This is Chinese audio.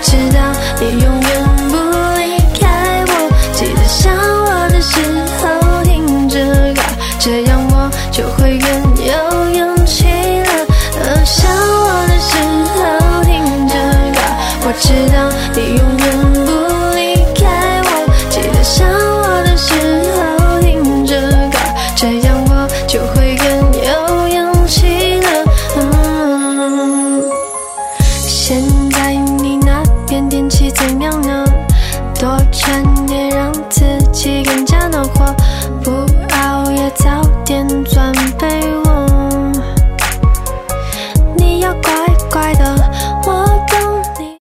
知道你永远不离开我，记得想我的时候听着歌，这样我就会更有勇气了。想我的时候听着歌，我知道你永远不离开我，记得想我的时候听着歌，这样我就会更有勇气了。现在你那边天气怎样呢？多穿点让自己更加暖和，不熬夜早